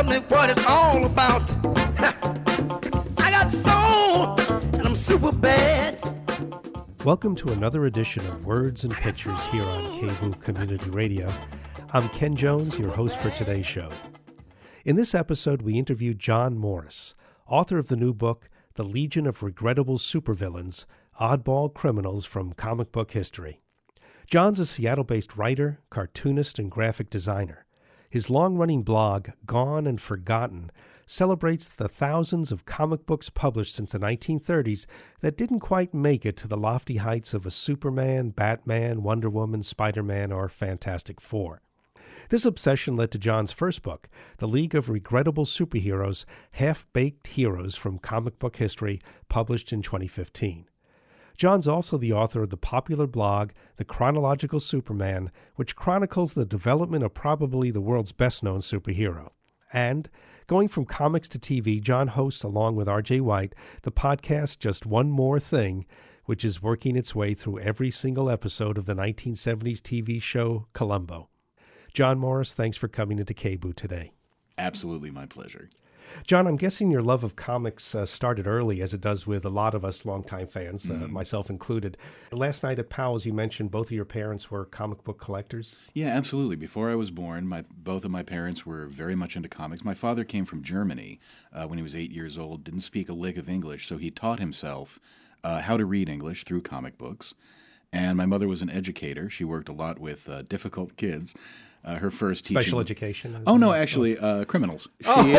me what it's all about. I got soul, and I'm super bad. Welcome to another edition of Words and Pictures here on KBOO Community Radio. I'm Ken Jones, your host for today's show. In this episode, we interviewed John Morris, author of the new book, The Legion of Regrettable Supervillains, Oddball Criminals from Comic Book History. John's a Seattle-based writer, cartoonist, and graphic designer. His long-running blog, Gone and Forgotten, celebrates the thousands of comic books published since the 1930s that didn't quite make it to the lofty heights of a Superman, Batman, Wonder Woman, Spider-Man, or Fantastic Four. This obsession led to John's first book, The League of Regrettable Superheroes, Half-Baked Heroes from Comic Book History, published in 2015. John's also the author of the popular blog, The Chronological Superman, which chronicles the development of probably the world's best-known superhero. And, going from comics to TV, John hosts, along with R.J. White, the podcast Just One More Thing, which is working its way through every single episode of the 1970s TV show Columbo. John Morris, thanks for coming into KBOO today. Absolutely my pleasure. John, I'm guessing your love of comics started early, as it does with a lot of us longtime fans, myself included. Last night at Powell's, you mentioned both of your parents were comic book collectors. Yeah, absolutely. Before I was born, both of my parents were very much into comics. My father came from Germany when he was 8 years old, didn't speak a lick of English, so he taught himself how to read English through comic books. And my mother was an educator. She worked a lot with difficult kids. Her first teaching... Special education? Oh, no, actually, criminals.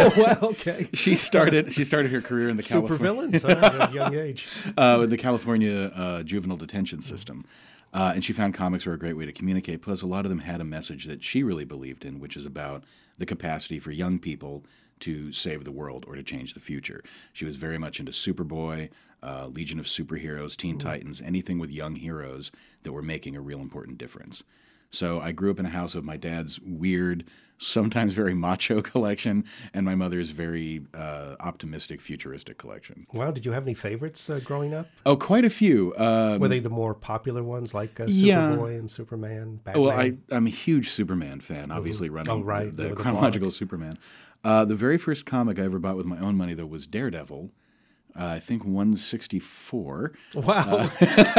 Okay. She started her career in the Supervillains at a young age. The California juvenile detention system. And she found comics were a great way to communicate. Plus, a lot of them had a message that she really believed in, which is about the capacity for young people to save the world or to change the future. She was very much into Superboy, Legion of Superheroes, Teen Titans, anything with young heroes that were making a real important difference. So I grew up in a house of my dad's weird, sometimes very macho collection, and my mother's very optimistic, futuristic collection. Wow, did you have any favorites growing up? Oh, quite a few. Were they the more popular ones, like Superboy and Superman, Batman? Well, I'm a huge Superman fan, obviously running the chronological Superman. The very first comic I ever bought with my own money, though, was Daredevil. I think 164. Wow!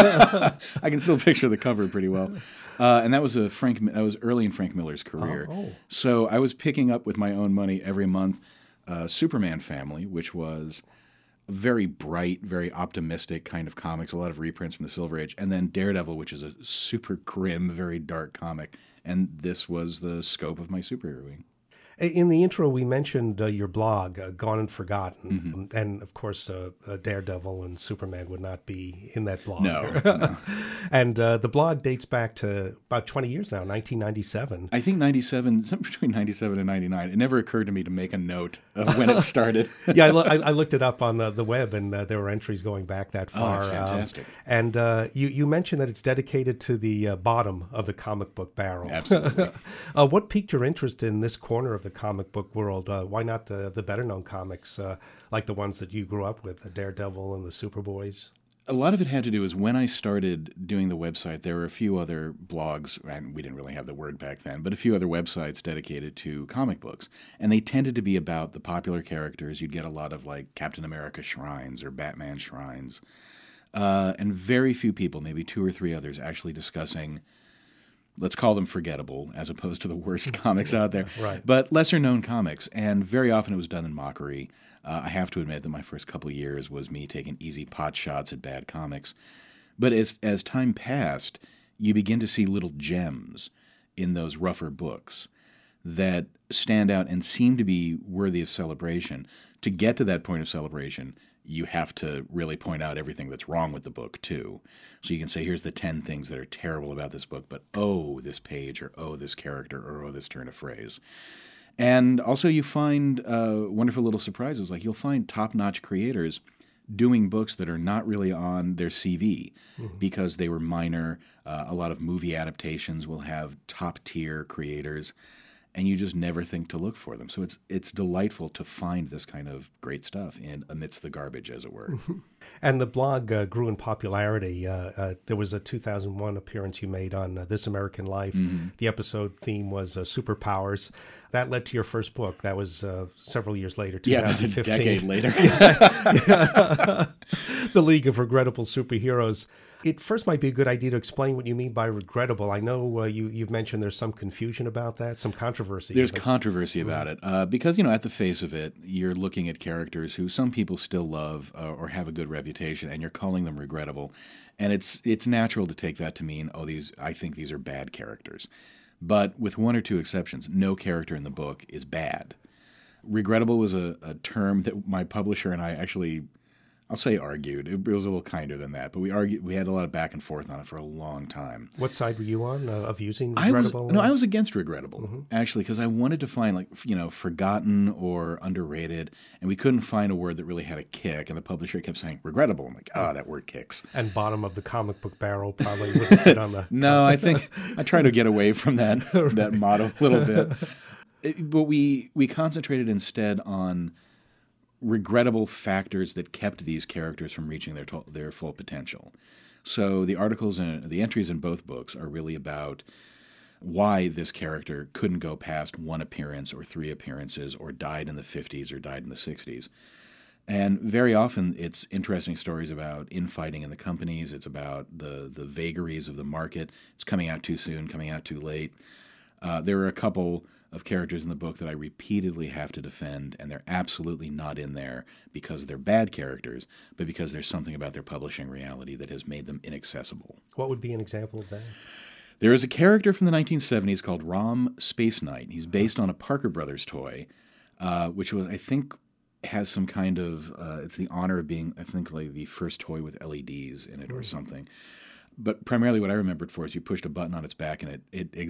I can still picture the cover pretty well, and that was early in Frank Miller's career. So I was picking up with my own money every month. Superman Family, which was a very bright, very optimistic kind of comics, a lot of reprints from the Silver Age, and then Daredevil, which is a super grim, very dark comic, and this was the scope of my superheroing. In the intro, we mentioned your blog, Gone and Forgotten, and of course, Daredevil and Superman would not be in that blog. No. And the blog dates back to about 20 years now, 1997. I think 97, something between 97 and 99. It never occurred to me to make a note of when it started. Yeah, I looked it up on the web, and there were entries going back that far. Oh, that's fantastic. And you mentioned that it's dedicated to the bottom of the comic book barrel. Absolutely. What piqued your interest in this corner of the comic book world? Why not the better-known comics, like the ones that you grew up with, the Daredevil and the Superboys? A lot of it had to do is when I started doing the website, there were a few other blogs, and we didn't really have the word back then, but a few other websites dedicated to comic books. And they tended to be about the popular characters. You'd get a lot of like Captain America shrines or Batman shrines. And very few people, maybe two or three others, actually discussing, let's call them forgettable, as opposed to the worst comics out there, right. But lesser-known comics, and very often it was done in mockery. I have to admit that my first couple of years was me taking easy pot shots at bad comics. But as time passed, you begin to see little gems in those rougher books that stand out and seem to be worthy of celebration. To get to that point of celebration, you have to really point out everything that's wrong with the book, too. So you can say, here's the 10 things that are terrible about this book, but oh, this page, or oh, this character, or oh, this turn of phrase. And also you find wonderful little surprises. Like you'll find top-notch creators doing books that are not really on their CV because they were minor. A lot of movie adaptations will have top-tier creators. and you just never think to look for them. So it's delightful to find this kind of great stuff amidst the garbage, as it were. And the blog grew in popularity. There was a 2001 appearance you made on This American Life. Mm-hmm. The episode theme was superpowers. That led to your first book. That was several years later, 2015. Yeah, a decade later. The League of Regrettable Superheroes. It first might be a good idea to explain what you mean by regrettable. I know you've mentioned there's some confusion about that, some controversy. There's controversy about it because, at the face of it, you're looking at characters who some people still love or have a good reputation, and you're calling them regrettable. And it's natural to take that to mean, I think these are bad characters. But with one or two exceptions, no character in the book is bad. Regrettable was a term that my publisher and I actually, I'll say argued. It was a little kinder than that, but we argued. We had a lot of back and forth on it for a long time. What side were you on of using regrettable? I was against regrettable, actually, because I wanted to find forgotten or underrated, and we couldn't find a word that really had a kick. And the publisher kept saying regrettable. I'm like, that word kicks. And bottom of the comic book barrel probably wouldn't fit on the. No, I think I try to get away from that that motto a little bit, but we concentrated instead on regrettable factors that kept these characters from reaching their full potential. So the articles and the entries in both books are really about why this character couldn't go past one appearance or three appearances or died in the 50s or died in the 60s. And very often it's interesting stories about infighting in the companies. It's about the vagaries of the market. It's coming out too soon, coming out too late. There are a couple of characters in the book that I repeatedly have to defend, and they're absolutely not in there because they're bad characters, but because there's something about their publishing reality that has made them inaccessible. What would be an example of that? There is a character from the 1970s called Rom Space Knight. He's based on a Parker Brothers toy, which was, I think, has some kind of, it's the honor of being, I think, like the first toy with LEDs in it or something. But primarily what I remember it for is you pushed a button on its back and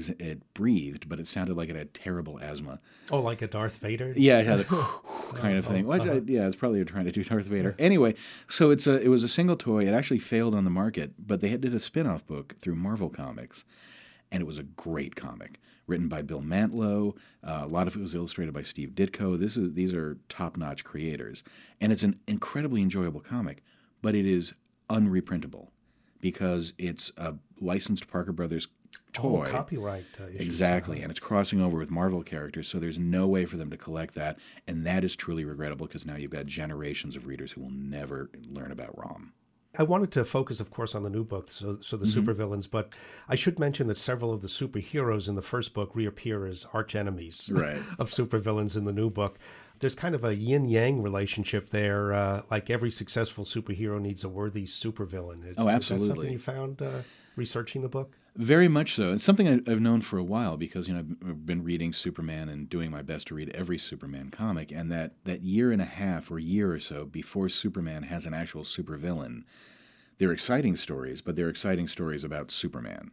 it breathed, but it sounded like it had terrible asthma. Oh, like a Darth Vader? Yeah, it had a kind of thing. It's probably trying to do Darth Vader. Anyway, so it was a single toy. It actually failed on the market, but they did a spin-off book through Marvel Comics, and it was a great comic, written by Bill Mantlo. A lot of it was illustrated by Steve Ditko. These are top-notch creators, and it's an incredibly enjoyable comic, but it is unreprintable, because it's a licensed Parker Brothers toy. Oh, copyright issues. Exactly, and it's crossing over with Marvel characters, so there's no way for them to collect that, and that is truly regrettable because now you've got generations of readers who will never learn about ROM. I wanted to focus, of course, on the new book, so the supervillains, but I should mention that several of the superheroes in the first book reappear as arch enemies of supervillains in the new book. There's kind of a yin-yang relationship there. Like every successful superhero needs a worthy supervillain. Absolutely. Is that something you found researching the book? Very much so. It's something I've known for a while because I've been reading Superman and doing my best to read every Superman comic. And that year and a half or year or so before Superman has an actual supervillain, they're exciting stories, but they're exciting stories about Superman.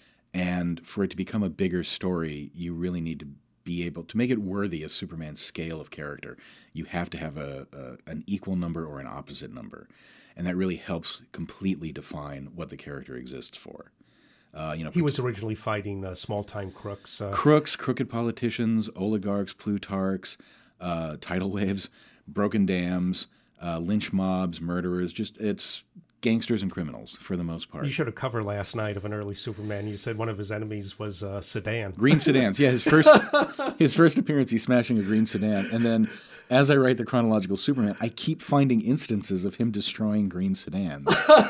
And for it to become a bigger story, you really need to be able to make it worthy of Superman's scale of character. You have to have an equal number or an opposite number. And that really helps completely define what the character exists for. He was originally fighting small-time crooks. Crooks, crooked politicians, oligarchs, plutarchs, tidal waves, broken dams, lynch mobs, murderers. It's gangsters and criminals for the most part. You showed a cover last night of an early Superman. You said one of his enemies was a sedan. Green sedans. Yeah, his first appearance, he's smashing a green sedan. And then as I write the chronological Superman, I keep finding instances of him destroying green sedans.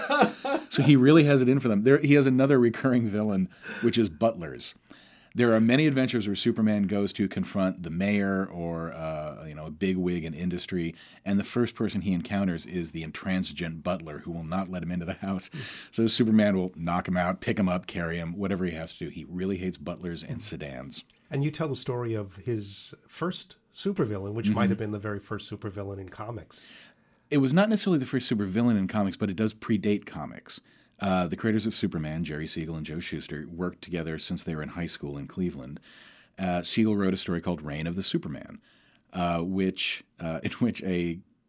So he really has it in for them. He has another recurring villain, which is butlers. There are many adventures where Superman goes to confront the mayor or a bigwig in industry, and the first person he encounters is the intransigent butler who will not let him into the house. So Superman will knock him out, pick him up, carry him, whatever he has to do. He really hates butlers and sedans. And you tell the story of his first supervillain, which might have been the very first supervillain in comics. It was not necessarily the first supervillain in comics, but it does predate comics. The creators of Superman, Jerry Siegel and Joe Shuster, worked together since they were in high school in Cleveland. Siegel wrote a story called Reign of the Superman, in which a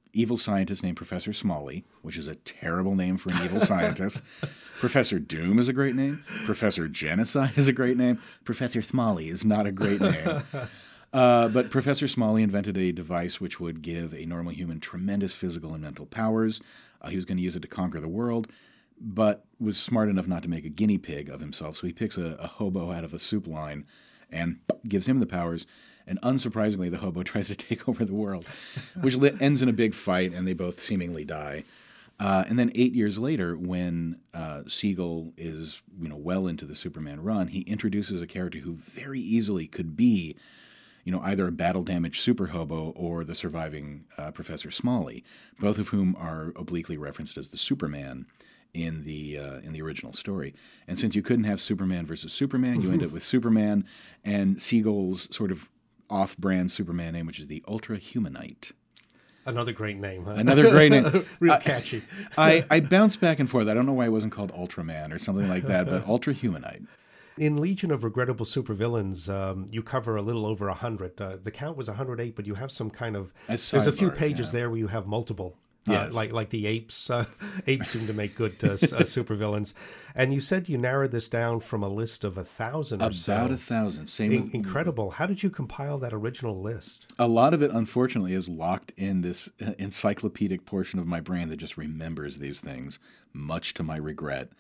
evil scientist named Professor Smalley, which is a terrible name for an evil scientist. Professor Doom is a great name. Professor Genocide is a great name. Professor Smalley is not a great name. But Professor Smalley invented a device which would give a normal human tremendous physical and mental powers. He was going to use it to conquer the world, but was smart enough not to make a guinea pig of himself. So he picks a hobo out of a soup line and gives him the powers. And unsurprisingly, the hobo tries to take over the world, which ends in a big fight, and they both seemingly die. And then 8 years later, when Siegel is well into the Superman run, he introduces a character who very easily could be either a battle-damaged super hobo or the surviving Professor Smalley, both of whom are obliquely referenced as the Superman in the original story. And since you couldn't have Superman versus Superman, you end up with Superman and Siegel's sort of off-brand Superman name, which is the Ultra Humanite. Another great name, huh? Another great name. Real catchy. I bounce back and forth. I don't know why it wasn't called Ultraman or something like that, but Ultra Humanite. In Legion of Regrettable Supervillains, you cover a little over 100. The count was 108, but you have some kind of... There's a few pages there where you have multiple. Yes. Like the apes. Apes seem to make good supervillains. And you said you narrowed this down from a list of 1,000 or so. About 1,000. Same. Incredible. How did you compile that original list? A lot of it, unfortunately, is locked in this encyclopedic portion of my brain that just remembers these things, much to my regret.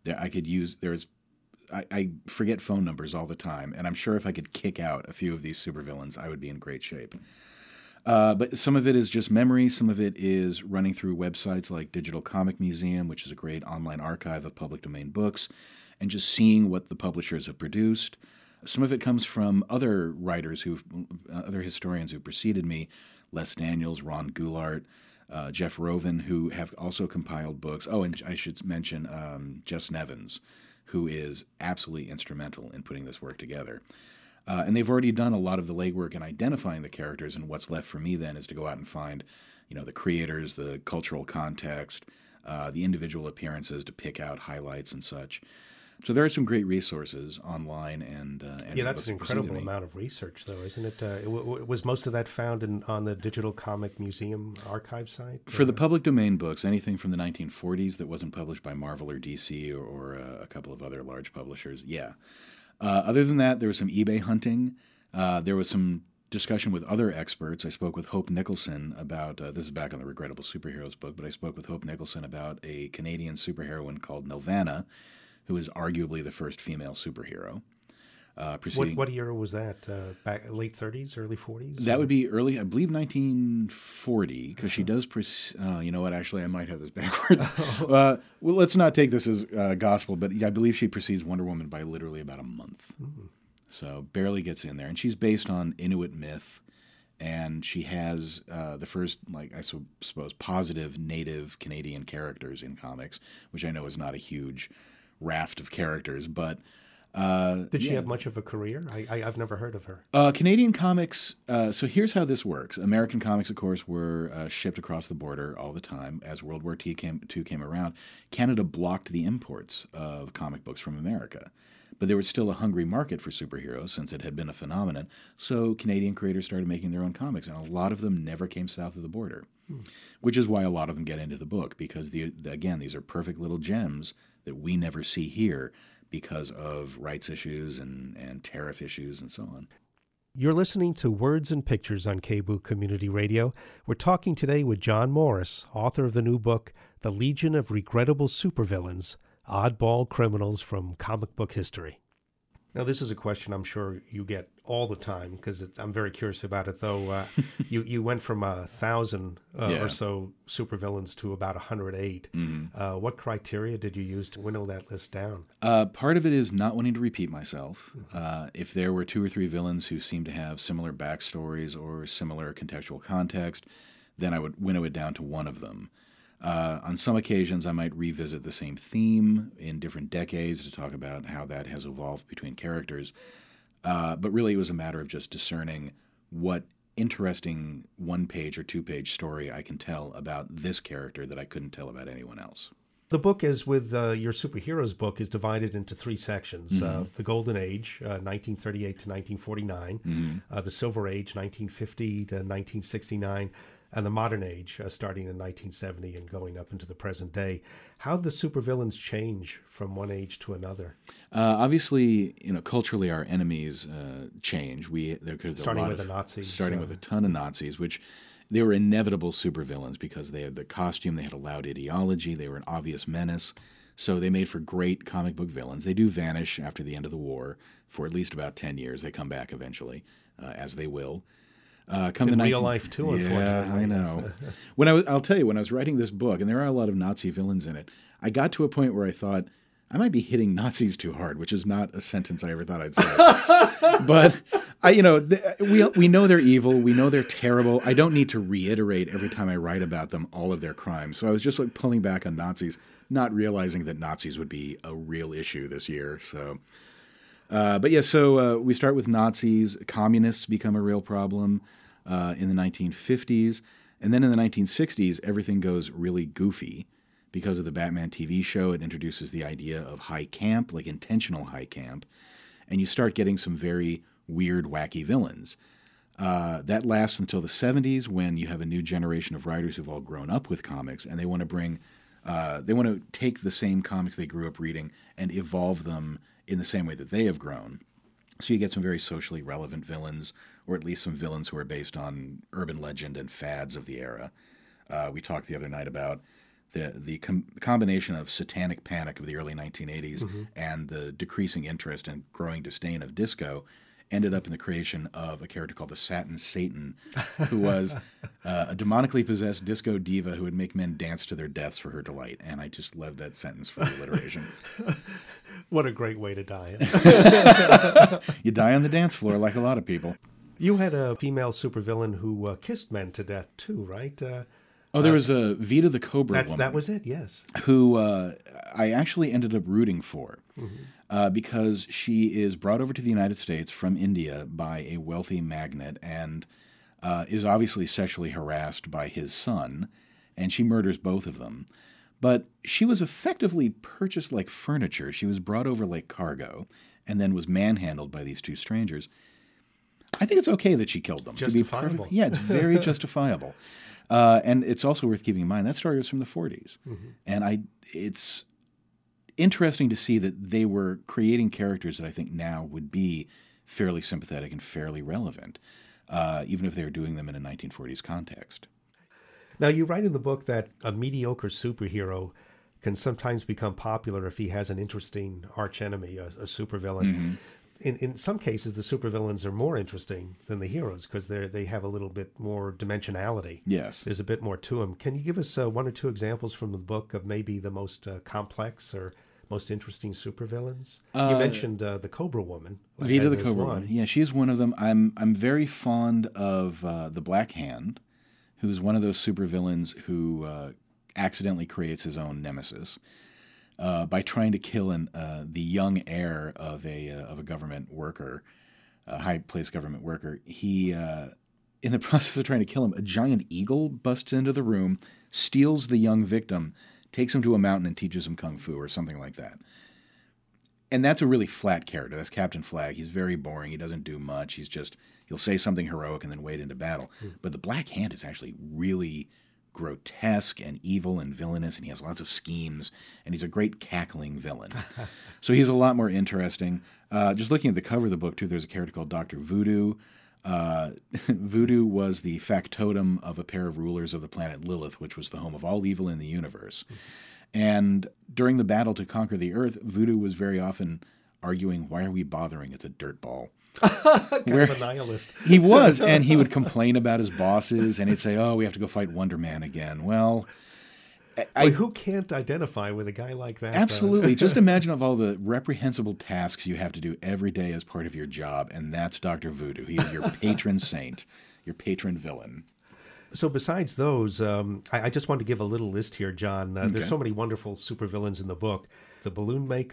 I forget phone numbers all the time, and I'm sure if I could kick out a few of these supervillains, I would be in great shape. But some of it is just memory. Some of it is running through websites like Digital Comic Museum, which is a great online archive of public domain books, and just seeing what the publishers have produced. Some of it comes from other writers, other historians who preceded me, Les Daniels, Ron Goulart, Jeff Rovin, who have also compiled books. Oh, and I should mention Jess Nevins, who is absolutely instrumental in putting this work together. And they've already done a lot of the legwork in identifying the characters, and what's left for me then is to go out and find, the creators, the cultural context, the individual appearances to pick out highlights and such. So there are some great resources online, and that's an incredible amount of research, though, isn't it? Was most of that found on the Digital Comic Museum archive site? For the public domain books, anything from the 1940s that wasn't published by Marvel or DC or a couple of other large publishers, yeah. Other than that, there was some eBay hunting. There was some discussion with other experts. I spoke with Hope Nicholson about, this is back on the Regrettable Superheroes book, but I spoke with Hope Nicholson about a Canadian superheroine called Nelvana, who is arguably the first female superhero. What year was that? Back late 30s, early 40s? That would be early, I believe 1940, because she does, you know what, actually I might have this backwards. Well, let's not take this as gospel, but I believe she precedes Wonder Woman by literally about a month. Mm-hmm. So barely gets in there. And she's based on Inuit myth, and she has the first, I suppose, positive native Canadian characters in comics, which I know is not a huge raft of characters, but... Did she have much of a career? I've never heard of her. Canadian comics, so here's how this works. American comics, of course, were shipped across the border all the time. As World War II came around, Canada blocked the imports of comic books from America. But there was still a hungry market for superheroes since it had been a phenomenon, so Canadian creators started making their own comics, and a lot of them never came south of the border, which is why a lot of them get into the book, because, again, these are perfect little gems that we never see here, because of rights issues and tariff issues and so on. You're listening to Words and Pictures on KBOO Community Radio. We're talking today with John Morris, author of the new book, The Legion of Regrettable Supervillains, Oddball Criminals from Comic Book History. Now, this is a question I'm sure you get all the time, because I'm very curious about it, though. You went from 1,000 or so supervillains to about 108. Mm-hmm. What criteria did you use to winnow that list down? Part of it is not wanting to repeat myself. If there were 2 or 3 villains who seemed to have similar backstories or similar contextual context, then I would winnow it down to one of them. On some occasions, I might revisit the same theme in different decades to talk about how that has evolved between characters. But really, it was a matter of just discerning what interesting 1-page or 2-page story I can tell about this character that I couldn't tell about anyone else. The book, as with your superheroes book, is divided into 3 sections. Mm-hmm. The Golden Age, 1938 to 1949. Mm-hmm. The Silver Age, 1950 to 1969. and the modern age, starting in 1970 and going up into the present day. How did the supervillains change from one age to another? Obviously, culturally, our enemies change. Starting with the Nazis. Starting with a ton of Nazis, which they were inevitable supervillains because they had the costume, they had a loud ideology, they were an obvious menace. So they made for great comic book villains. They do vanish after the end of the war for at least about 10 years. They come back eventually, as they will. In real life, too, unfortunately. Yeah, I know. I'll tell you, when I was writing this book, and there are a lot of Nazi villains in it, I got to a point where I thought, I might be hitting Nazis too hard, which is not a sentence I ever thought I'd say. But, we know they're evil. We know they're terrible. I don't need to reiterate every time I write about them all of their crimes. So I was just pulling back on Nazis, not realizing that Nazis would be a real issue this year. So, we start with Nazis. Communists become a real problem in the 1950s. And then in the 1960s, everything goes really goofy. Because of the Batman TV show, it introduces the idea of high camp, like intentional high camp. And you start getting some very weird, wacky villains. That lasts until the 70s, when you have a new generation of writers who've all grown up with comics, and they want to take the same comics they grew up reading and evolve them in the same way that they have grown. So you get some very socially relevant villains, or at least some villains who are based on urban legend and fads of the era. We talked the other night about the combination of satanic panic of the early 1980s and the decreasing interest and growing disdain of disco ended up in the creation of a character called the Satin Satan, who was a demonically possessed disco diva who would make men dance to their deaths for her delight. And I just love that sentence for the alliteration. What a great way to die. You die on the dance floor like a lot of people. You had a female supervillain who kissed men to death too, right? There was a Vita the Cobra woman. That was it, yes. Who I actually ended up rooting for because she is brought over to the United States from India by a wealthy magnate and is obviously sexually harassed by his son, and she murders both of them. But she was effectively purchased like furniture. She was brought over like cargo and then was manhandled by these two strangers. I think it's okay that she killed them. Justifiable. Yeah, it's very justifiable. And it's also worth keeping in mind that story was from the 40s. And it's interesting to see that they were creating characters that I think now would be fairly sympathetic and fairly relevant, even if they were doing them in a 1940s context. Now, you write in the book that a mediocre superhero can sometimes become popular if he has an interesting archenemy, a supervillain. In some cases, the supervillains are more interesting than the heroes because they have a little bit more dimensionality. Yes. There's a bit more to them. Can you give us one or two examples from the book of maybe the most complex or most interesting supervillains? You mentioned the Cobra Woman. Vita the Cobra Woman. Yeah, she's one of them. I'm very fond of the Black Hand, who's one of those supervillains who accidentally creates his own nemesis. By trying to kill the young heir of a government worker, a high-placed government worker, he, in the process of trying to kill him, a giant eagle busts into the room, steals the young victim, takes him to a mountain, and teaches him kung fu or something like that. And that's a really flat character. That's Captain Flag. He's very boring. He doesn't do much. He'll say something heroic and then wade into battle. But the Black Hand is actually really grotesque and evil and villainous, and he has lots of schemes, and he's a great cackling villain. So he's a lot more interesting. Just looking at the cover of the book, too, there's a character called Dr. Voodoo. Voodoo was the factotum of a pair of rulers of the planet Lilith, which was the home of all evil in the universe. And during the battle to conquer the Earth, Voodoo was very often arguing, why are we bothering? It's a dirt ball. Kind of a nihilist. He was, and he would complain about his bosses, and he'd say, we have to go fight Wonder Man again. Well, who can't identify with a guy like that? Absolutely. Just imagine of all the reprehensible tasks you have to do every day as part of your job, and that's Dr. Voodoo. He is your patron saint, your patron villain. So besides those, I just want to give a little list here, John. There's so many wonderful supervillains in the book. The Balloon Maker,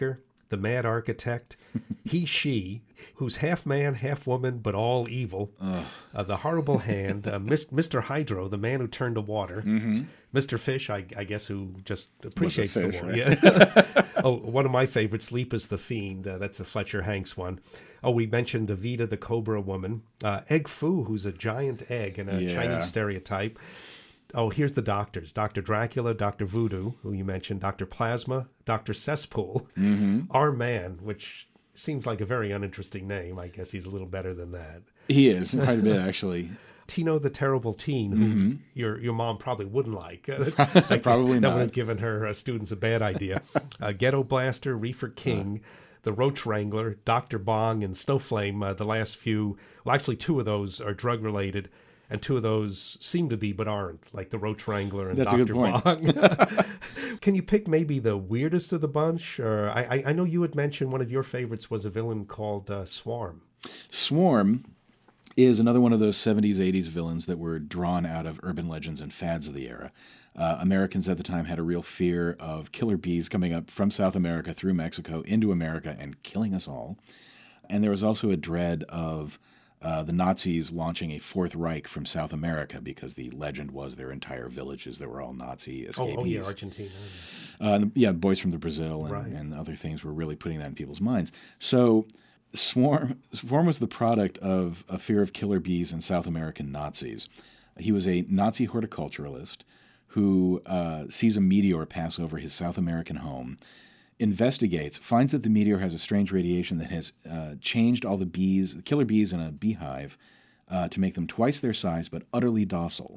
the mad architect, he, she, who's half man, half woman, but all evil, the horrible hand, Mr. Hydro, the man who turned to water, Mr. Fish, I guess, who just appreciates fish, the war. right? Yeah. Oh, one of my favorites, Leap is the Fiend. That's a Fletcher Hanks one. Oh, we mentioned Evita, the Cobra Woman. Egg Fu, who's a giant egg and a Chinese stereotype. Oh, here's the doctors. Dr. Dracula, Dr. Voodoo, who you mentioned, Dr. Plasma, Dr. Cesspool, Our Man, which seems like a very uninteresting name. I guess he's a little better than that. He is, quite a bit, actually. Tino the Terrible Teen, who your mom probably wouldn't like. Probably that not. would have given her students a bad idea. Ghetto Blaster, Reefer King, the Roach Wrangler, Dr. Bong, and Snowflame. The last few, well, actually 2 of those are drug-related, and 2 of those seem to be but aren't, like the Roach Wrangler and That's a Dr. good point. Bong. Can you pick maybe the weirdest of the bunch? Or I know you had mentioned one of your favorites was a villain called Swarm. Swarm is another one of those 70s, 80s villains that were drawn out of urban legends and fads of the era. Americans at the time had a real fear of killer bees coming up from South America through Mexico into America and killing us all. And there was also a dread of the Nazis launching a Fourth Reich from South America because the legend was their entire villages that were all Nazi escapees. Oh yeah, Argentina. Boys from the Brazil and, Right. and other things were really putting that in people's minds. So Swarm was the product of a fear of killer bees and South American Nazis. He was a Nazi horticulturalist who sees a meteor pass over his South American home, investigates, finds that the meteor has a strange radiation that has changed all the killer bees in a beehive to make them twice their size but utterly docile.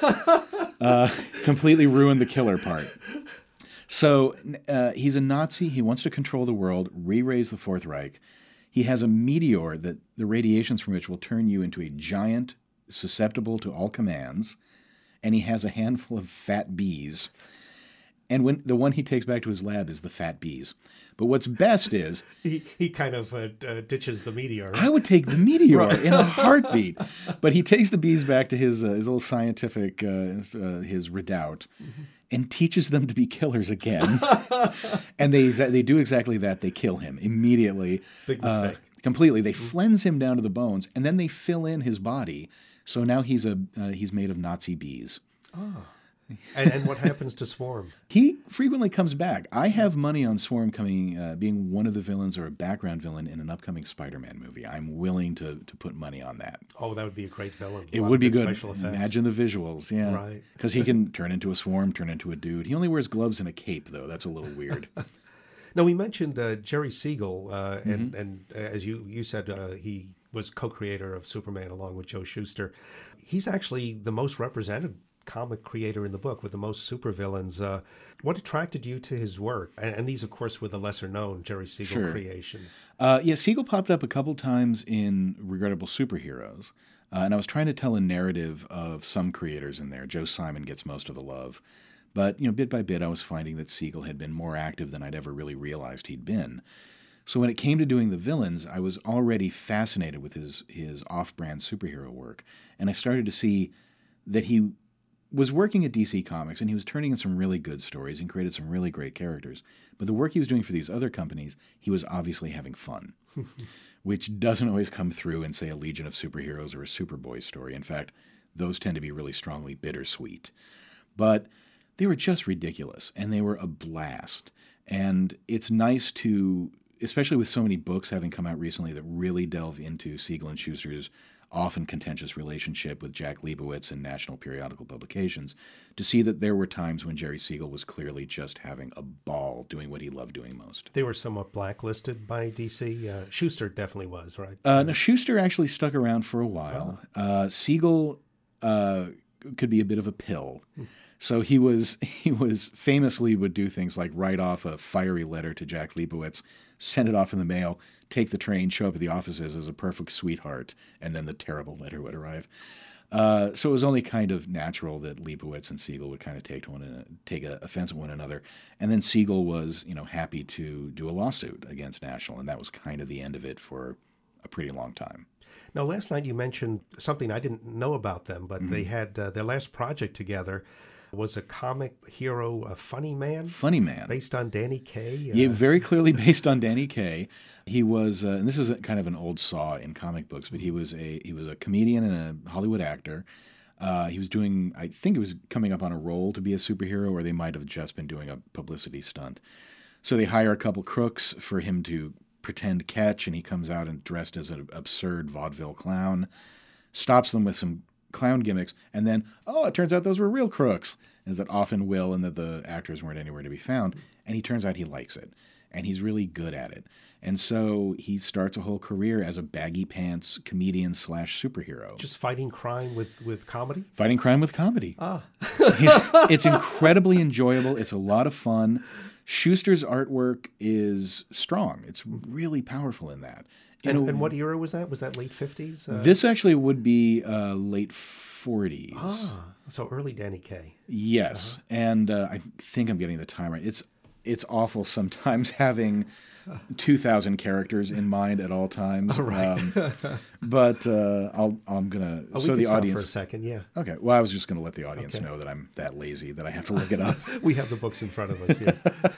Completely ruined the killer part. So he's a Nazi. He wants to control the world, re-raise the Fourth Reich. He has a meteor that the radiations from which will turn you into a giant susceptible to all commands. And he has a handful of fat bees. And when the one he takes back to his lab is the fat bees. But what's best is... He kind of ditches the meteor. I would take the meteor in a heartbeat. But he takes the bees back to his little scientific, his redoubt, and teaches them to be killers again. And they do exactly that. They kill him immediately. Big mistake. Completely. They flens him down to the bones, and then they fill in his body. So now he's made of Nazi bees. Oh. And what happens to Swarm? He frequently comes back. I have money on Swarm being one of the villains or a background villain in an upcoming Spider-Man movie. I'm willing to put money on that. Oh, that would be a great villain. It would be good. Special effects. Imagine the visuals, yeah. Right. Because he can turn into a swarm, turn into a dude. He only wears gloves and a cape, though. That's a little weird. Now, we mentioned Jerry Siegel, and as you said, he was co-creator of Superman along with Joe Shuster. He's actually the most represented comic creator in the book with the most supervillains. What attracted you to his work? And these, of course, were the lesser-known Jerry Siegel creations. Siegel popped up a couple times in Regrettable Superheroes, and I was trying to tell a narrative of some creators in there. Joe Simon gets most of the love. But, bit by bit, I was finding that Siegel had been more active than I'd ever really realized he'd been. So when it came to doing the villains, I was already fascinated with his off-brand superhero work, and I started to see that he was working at DC Comics, and he was turning in some really good stories and created some really great characters. But the work he was doing for these other companies, he was obviously having fun, which doesn't always come through in, say, a Legion of Superheroes or a Superboy story. In fact, those tend to be really strongly bittersweet. But they were just ridiculous, and they were a blast. And it's nice to, especially with so many books having come out recently that really delve into Siegel and Shuster's often contentious relationship with Jack Leibowitz and National Periodical Publications, to see that there were times when Jerry Siegel was clearly just having a ball doing what he loved doing most. They were somewhat blacklisted by DC. Shuster definitely was, right? No, Shuster actually stuck around for a while. Siegel could be a bit of a pill. So he was famously would do things like write off a fiery letter to Jack Leibowitz, send it off in the mail, take the train, show up at the offices as a perfect sweetheart, and then the terrible letter would arrive. So it was only kind of natural that Leibowitz and Siegel would kind of take offense at one another. And then Siegel was, happy to do a lawsuit against National, and that was kind of the end of it for a pretty long time. Now, last night you mentioned something I didn't know about them, but they had their last project together was a comic hero, a funny man? Funny man. Based on Danny Kaye? Yeah, very clearly based on Danny Kaye. He was, and this is kind of an old saw in comic books, but he was a comedian and a Hollywood actor. He was doing, I think it was coming up on a role to be a superhero, or they might have just been doing a publicity stunt. So they hire a couple crooks for him to pretend catch, and he comes out and dressed as an absurd vaudeville clown, stops them with some clown gimmicks, and then, it turns out those were real crooks, as it often will, and that the actors weren't anywhere to be found. And he turns out he likes it, and he's really good at it. And so he starts a whole career as a baggy pants comedian / superhero. Just fighting crime with comedy? Fighting crime with comedy. Ah. It's incredibly enjoyable. It's a lot of fun. Schuster's artwork is strong. It's really powerful in that. And what era was that? Was that late 50s? This actually would be late 40s. Ah, so early Danny Kaye. Yes, and I think I'm getting the time right. It's awful sometimes having 2,000 characters in mind at all times. Right. But I'm gonna so the stop audience for a second. Yeah. Okay. Well, I was just gonna let the audience know that I'm that lazy that I have to look it up. We have the books in front of us. Yeah.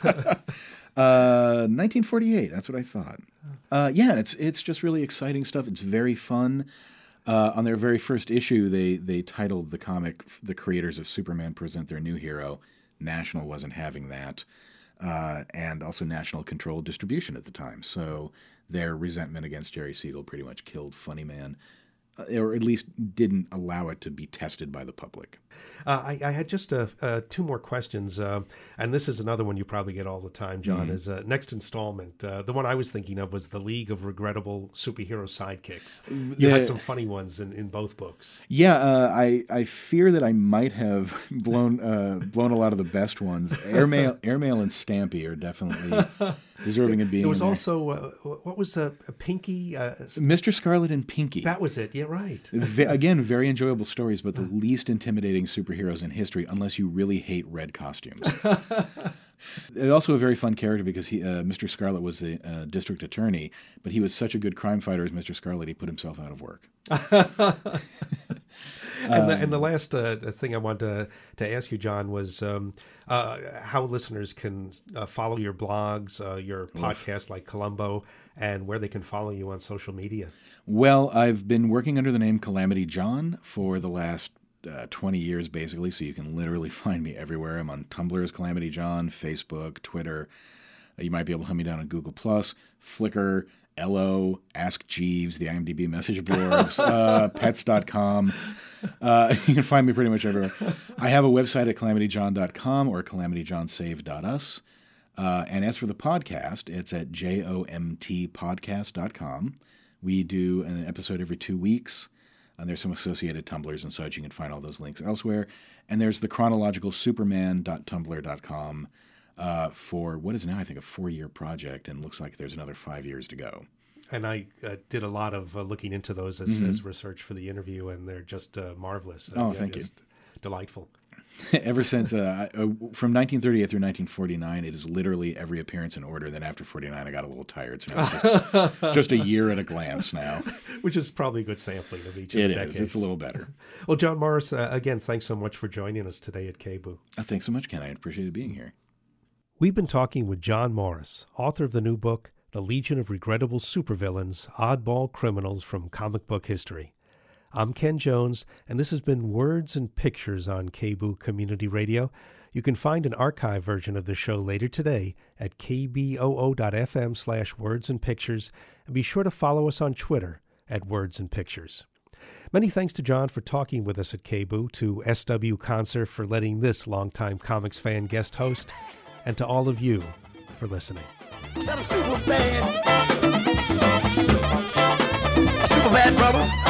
1948. That's what I thought. Yeah, it's just really exciting stuff. It's very fun. On their very first issue, they titled the comic "The Creators of Superman Present Their New Hero." National wasn't having that, and also National controlled distribution at the time. So their resentment against Jerry Siegel pretty much killed Funny Man, or at least didn't allow it to be tested by the public. I had just two more questions, and this is another one you probably get all the time, John, is next installment. The one I was thinking of was The League of Regrettable Superhero Sidekicks. You had some funny ones in both books. Yeah, I fear that I might have blown a lot of the best ones. Airmail and Stampy are definitely deserving of being There was in there. also, what was Pinky? Mr. Scarlet and Pinky. That was it, yeah, right. Again, very enjoyable stories, but the least intimidating superheroes in history, unless you really hate red costumes. Also a very fun character because Mr. Scarlet was a district attorney, but he was such a good crime fighter as Mr. Scarlet, he put himself out of work. And the last thing I wanted to ask you, John, was how listeners can follow your blogs, your podcast like Columbo, and where they can follow you on social media. Well, I've been working under the name Calamity John for the last 20 years, basically, so you can literally find me everywhere. I'm on Tumblr as Calamity John, Facebook, Twitter. You might be able to hunt me down on Google+, Flickr, Ello, Ask Jeeves, the IMDb message boards, pets.com. You can find me pretty much everywhere. I have a website at calamityjohn.com or calamityjohnsave.us. And as for the podcast, it's at jomtpodcast.com. We do an episode every 2 weeks. And there's some associated Tumblrs and such. You can find all those links elsewhere. And there's the chronologicalsuperman.tumblr.com for what is now, I think, a 4-year project, and looks like there's another 5 years to go. And I did a lot of looking into those as research for the interview, and they're just marvelous. Thank you. Delightful. Ever since, from 1938 through 1949, it is literally every appearance in order. Then after 49, I got a little tired, so now it's just a year at a glance now. Which is probably a good sampling of each of the decades. It is. It's a little better. Well, John Morris, again, thanks so much for joining us today at KBOO. Thanks so much, Ken. I appreciated being here. We've been talking with John Morris, author of the new book, The Legion of Regrettable Supervillains, Oddball Criminals from Comic Book History. I'm Ken Jones, and this has been Words and Pictures on KBOO Community Radio. You can find an archive version of the show later today at kboo.fm/Words and Pictures, and be sure to follow us on Twitter at Words and Pictures. Many thanks to John for talking with us at KBOO, to S.W. Concert for letting this longtime comics fan guest host, and to all of you for listening. I'm super bad. A super bad brother.